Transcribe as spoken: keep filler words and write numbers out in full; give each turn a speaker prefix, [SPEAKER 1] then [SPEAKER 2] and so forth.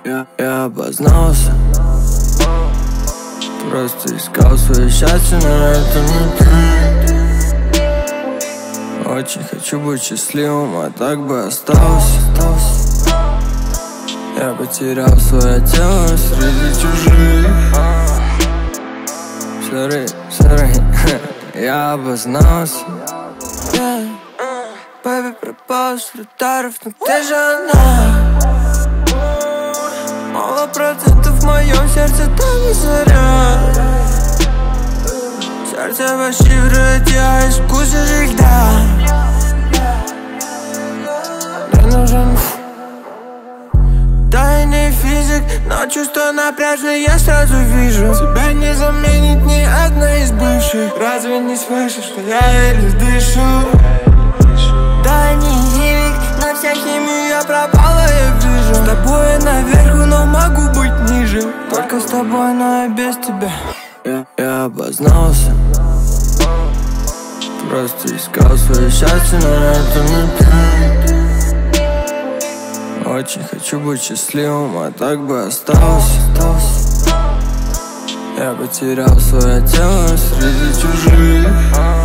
[SPEAKER 1] Я, я обознался, просто искал свое счастье, но это не ты. Очень хочу быть счастливым, а так бы остался. Я потерял свое тело среди чужих. Sorry, sorry, я обознался. Yeah. Бэби пропал с радаров, но ты же она. Мало процентов в моем сердце, там и заряд. Сердце вибрирует, я искуситель льда. Мне нужен тайный физик, но чувства напряжные я сразу вижу. Тебя не заменит ни одна из бывших. Разве не слышишь, что я еле дышу? Да не химик, на вся химию я пропала, я вижу. С тобой я наверху, но могу быть ниже. Только с тобой, но и без тебя. Я, я обознался, просто искал свое счастье, но это не ты. Очень хочу быть счастливым, а так бы остался. Я потерял свое тело среди чужих.